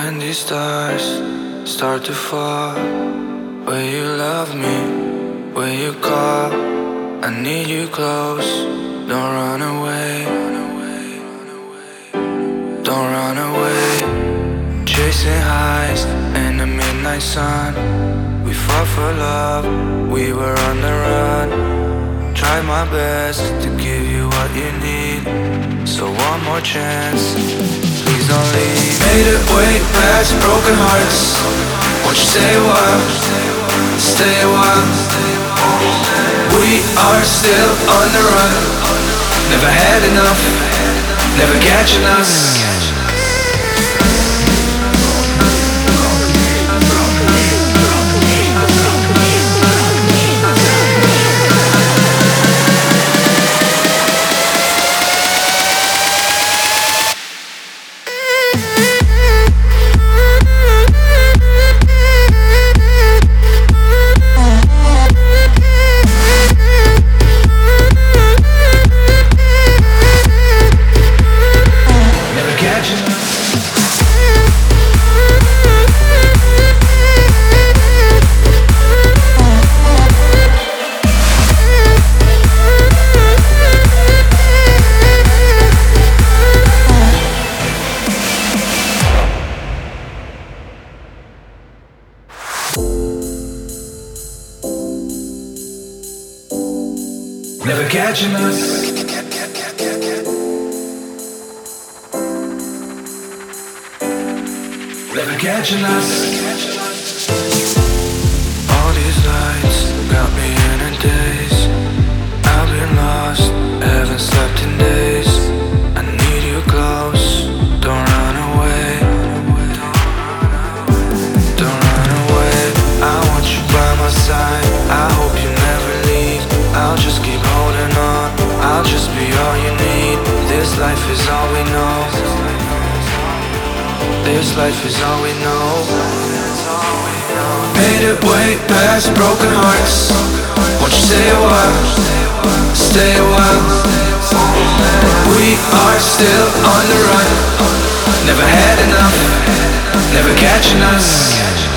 When these stars start to fall, will you love me? Will you call? I need you close. Don't run away. Don't run away. Chasing highs in the midnight sun. We fought for love, we were on the run. Tried my best to give you what you need. So one more chance, please don't leave. Made it way past broken hearts. Won't you stay a while, stay a while. We are still on the run. Never had enough, never catching us. Never catching us. Never catching us. All these lights got me in a daze. I've been lost, haven't slept in days. I need you close, don't run away. Don't run away. I want you by my side. I hope you never leave. I'll just keep holding on. I'll just be all you need. This life is all we know. This life is all we know. Made it way past broken hearts. Won't you stay a while, stay a while. We are still on the run. Never had enough, never catching us.